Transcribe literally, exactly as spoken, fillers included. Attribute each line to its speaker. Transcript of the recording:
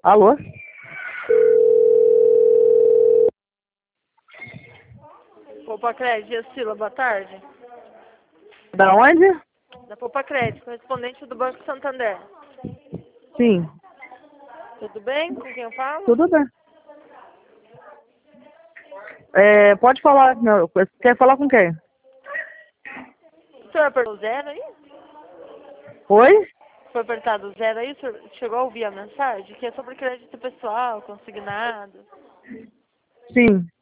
Speaker 1: Alô?
Speaker 2: Poupa Crédito, Sila, boa tarde.
Speaker 1: Da onde?
Speaker 2: Da Poupa Crédito, correspondente do Banco Santander.
Speaker 1: Sim.
Speaker 2: Tudo bem? Com quem eu falo?
Speaker 1: Tudo bem. É, pode falar, meu. Quer falar com quem?
Speaker 2: O senhor apertou zero aí?
Speaker 1: Oi?
Speaker 2: Foi apertado zero aí? O senhor chegou a ouvir a mensagem? Que é sobre crédito pessoal, consignado.
Speaker 1: Sim.